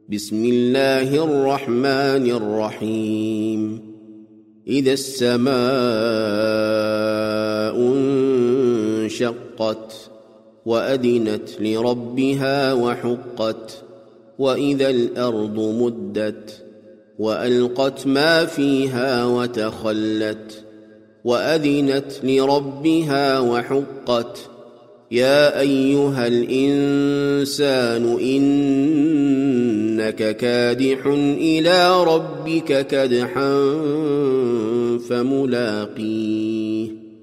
بسم الله الرحمن الرحيم إذا السماء انشقت وأذنت لربها وحقت وإذا الأرض مدت وألقت ما فيها وتخلت وأذنت لربها وحقت يا أيها الإنسان إنك كادح إلى ربك كدحا فملاقيه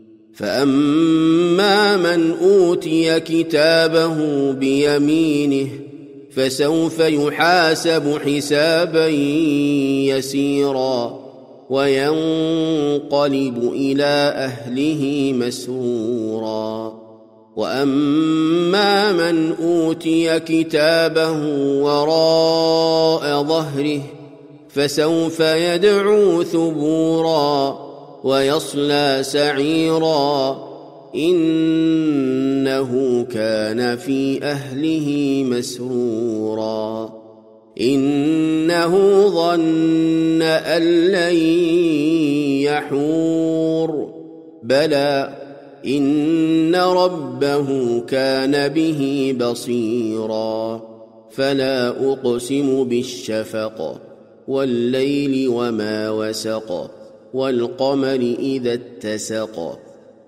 فأما من أوتي كتابه بيمينه فسوف يحاسب حسابا يسيرا وينقلب إلى أهله مسرورا وأما من أوتي كتابه وراء ظهره فسوف يدعو ثبورا ويصلى سعيرا إنه كان في أهله مسرورا إنه ظن أن لن يحور بلى إن ربه كان به بصيرا فلا أقسم بالشفق والليل وما وسق والقمر إذا اتسق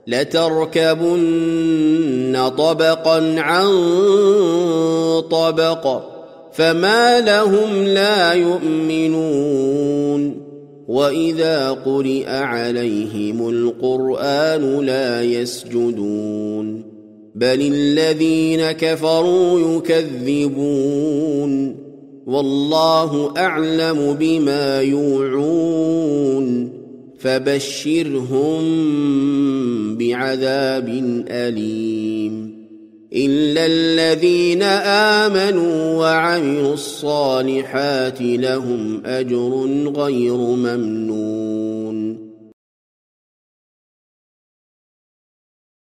لتركبن طبقا عن طبق فما لهم لا يؤمنون وإذا قرئ عليهم القرآن لا يسجدون بل الذين كفروا يكذبون والله أعلم بما يوعون فبشرهم بعذاب أليم إلا الذين آمنوا وعملوا الصالحات لهم أجر غير ممنون